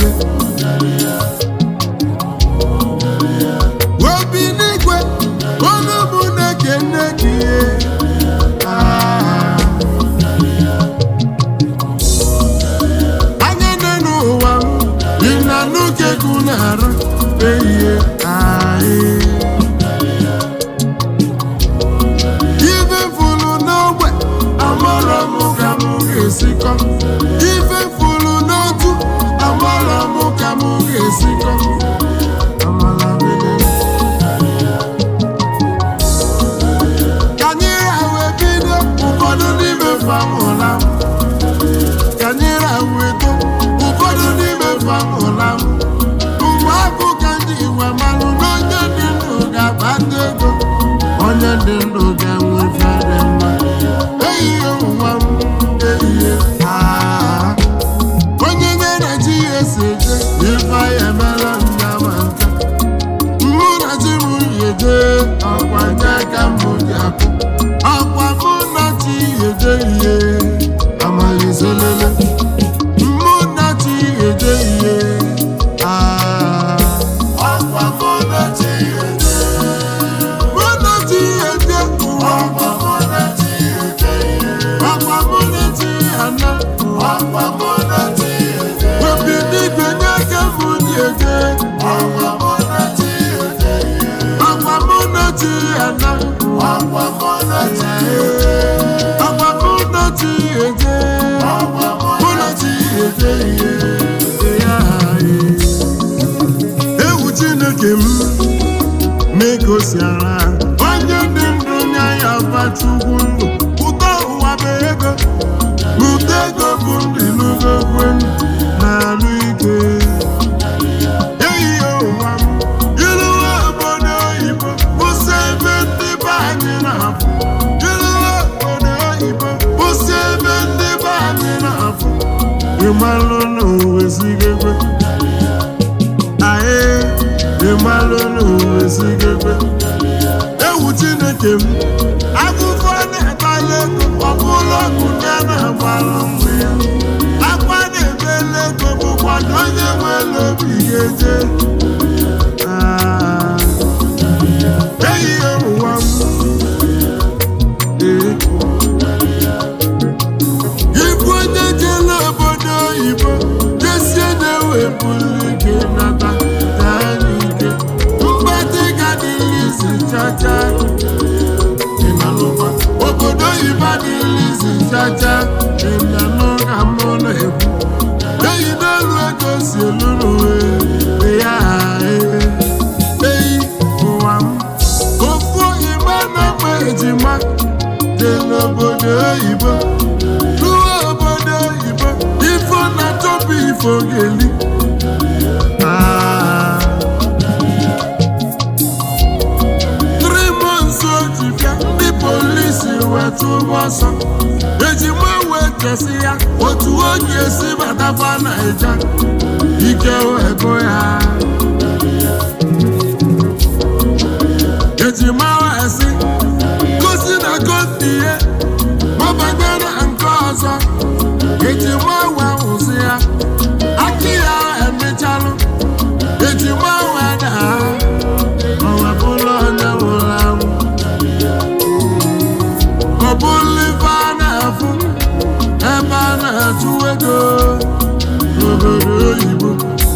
obi n'igwe onye bụ na-ekene gị anya nne n'ụwa m dị na n'oge gụ na-arụ ehihie ife fulu n'ogbe amara m ka m ga-esikọ ife fulu n'otu amara m ka m ga-esikọ ka anyị rahụ ebido ụfọdụ n'ime famụla m ka anyị rahụ eto ụfọdụ n'ime famụla m mgbe abụ ka ndị igwe malụ n'onye dị ndụ ga-akpata ego onye dị ndụ ga-enwe fere mma ehihie ụwa m ehihie onye nyere chi ya esi eje ife ya emela nya ma nka mụ na chi m yeje ọkwa nye aka m ji akụ ọkwa mụ na chi yeje ihe amalizelele mụ na chi yeje ihe ọkwa mụ na chi yeje mụ na chi yeje ọkwa mụ na chi yeje ihe ọkwa mụ na chi ana ọkwa mụ na chi yeje obi n'igwe nye aka m ji eje ọkwa mụ na chi yeje ihe ọkwa mụ na chi ana ọkwa mụ na chi yeje ọkwa mụ na chi yeje ọkwa mụ na chi yeje ihe ewu Chineke m na-egosiara onye dị ndụ nya ya bachukwu ndụ ụtọ ụwa bụ ego n'ụtọ ego bụ ndị n'ugogwe na-alụ ike ehihie ụwa m iruwe obodo oyibo kwụsị ebe ndị be anyị na-afụ iruwe obodo oyibo kwụsị ebe ndị be anyị na-afụ ịmalụ n'ụwa esigekwe ịmalụ n'ụwa esigekwe ewu Chineke m akụkọ na-akpali ego ọbụla ọgụ ya na-agbalụ mgbe ya akwa na-ebele ego bụkwado onye nwere obi ga-eje ehihie ụwa m ịbụ onye jele obodo oyibo jesie na-ewepụrụ ike nata n'ike mgbatị gadịlizi chacha ịnanụkwa obodo oyibo adịlizi chacha ịnanụ ka mụ na-ekwu eyi n'elu ego si elu n'uwe ya eyi ụwa m ofu igbe na-akpa ejima dị n'obodo oyibo ruo obodo oyibo ifo na-achọpụ ifo ga-eli 3 months ojibịa ndị polisi wetu ọsọ ejima wee kesi ya otu oge esi batakwa Naija ike ego ya ejima wee si gosi na gosi ihe mabanye na nke ọzọ ejima wee hụzi ya aki ya emechalụ ejima wee daa ọwepụla onye nwụrụ anwụ ọ bụrụ ife a na-afụ ebe a na-achụ ego n'obodo oyibo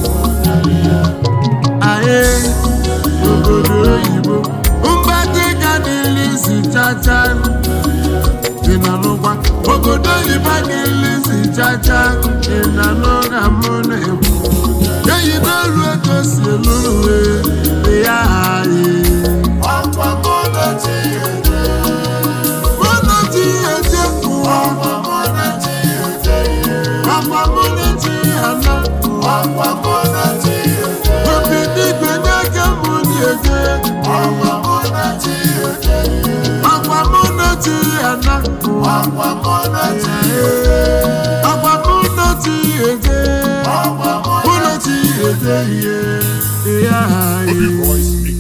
obodo oyibo mgbadị gadịlizi chacha dị na n'ụgba obodo oyibo adịlizi chacha dị na n'ụga mụ na-ekwu eyi n'elu ego si elu n'uwe dị ya ọkwa mụ na chi yeje mụ na chi yeje ọkwa mụ na chi yeje ọkwa mụ na chi ana ọkwa mụ na chi yeje obi n'igwe nye aka m ji eje ọkwa mụ na chi yeje ọkwa mụ na chi ana ọkwa mụ na chi yeje ọkwa mụ na chi yeje ọkwa mụ na chi yeje yeah.